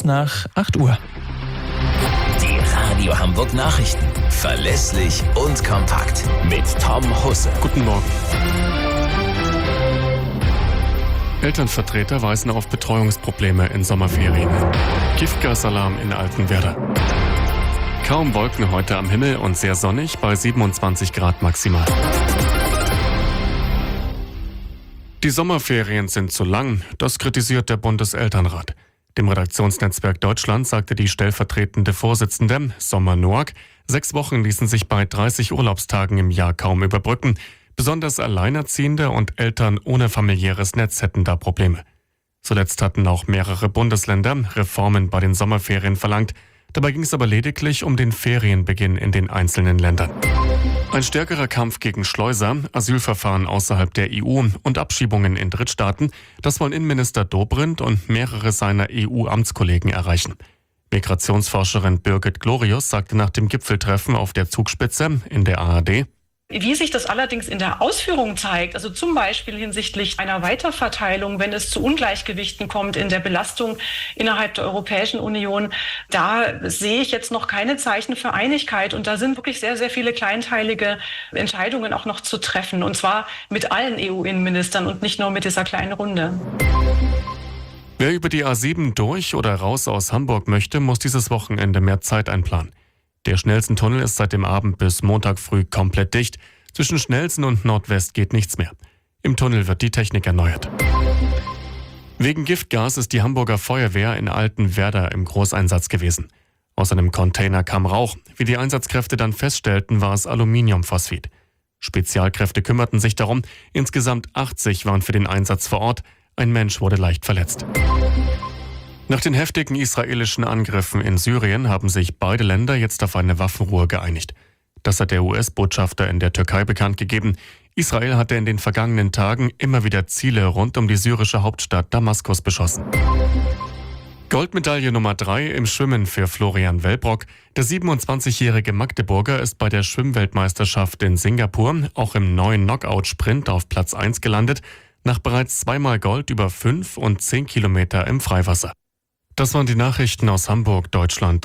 nach 8 Uhr. Die Radio Hamburg Nachrichten. Verlässlich und kompakt. Mit Tom Husse. Guten Morgen. Elternvertreter weisen auf Betreuungsprobleme in Sommerferien. Giftgasalarm in Altenwerder. Kaum Wolken heute am Himmel und sehr sonnig bei 27 Grad maximal. Die Sommerferien sind zu lang, das kritisiert der Bundeselternrat. Dem Redaktionsnetzwerk Deutschland sagte die stellvertretende Vorsitzende, Sommer Noack, 6 Wochen ließen sich bei 30 Urlaubstagen im Jahr kaum überbrücken. Besonders Alleinerziehende und Eltern ohne familiäres Netz hätten da Probleme. Zuletzt hatten auch mehrere Bundesländer Reformen bei den Sommerferien verlangt. Dabei ging es aber lediglich um den Ferienbeginn in den einzelnen Ländern. Ein stärkerer Kampf gegen Schleuser, Asylverfahren außerhalb der EU und Abschiebungen in Drittstaaten, das wollen Innenminister Dobrindt und mehrere seiner EU-Amtskollegen erreichen. Migrationsforscherin Birgit Glorius sagte nach dem Gipfeltreffen auf der Zugspitze in der ARD: Wie sich das allerdings in der Ausführung zeigt, also zum Beispiel hinsichtlich einer Weiterverteilung, wenn es zu Ungleichgewichten kommt in der Belastung innerhalb der Europäischen Union, da sehe ich jetzt noch keine Zeichen für Einigkeit. Und da sind wirklich sehr, sehr viele kleinteilige Entscheidungen auch noch zu treffen. Und zwar mit allen EU-Innenministern und nicht nur mit dieser kleinen Runde. Wer über die A7 durch oder raus aus Hamburg möchte, muss dieses Wochenende mehr Zeit einplanen. Der Schnellsen-Tunnel ist seit dem Abend bis Montag früh komplett dicht. Zwischen Schnellsen und Nordwest geht nichts mehr. Im Tunnel wird die Technik erneuert. Wegen Giftgas ist die Hamburger Feuerwehr in Altenwerder im Großeinsatz gewesen. Aus einem Container kam Rauch. Wie die Einsatzkräfte dann feststellten, war es Aluminiumphosphid. Spezialkräfte kümmerten sich darum. Insgesamt 80 waren für den Einsatz vor Ort. Ein Mensch wurde leicht verletzt. Nach den heftigen israelischen Angriffen in Syrien haben sich beide Länder jetzt auf eine Waffenruhe geeinigt. Das hat der US-Botschafter in der Türkei bekannt gegeben. Israel hatte in den vergangenen Tagen immer wieder Ziele rund um die syrische Hauptstadt Damaskus beschossen. Goldmedaille Nummer 3 im Schwimmen für Florian Wellbrock. Der 27-jährige Magdeburger ist bei der Schwimmweltmeisterschaft in Singapur auch im neuen Knockout-Sprint auf Platz 1 gelandet, nach bereits 2-mal Gold über 5 und 10 Kilometer im Freiwasser. Das waren die Nachrichten aus Hamburg, Deutschland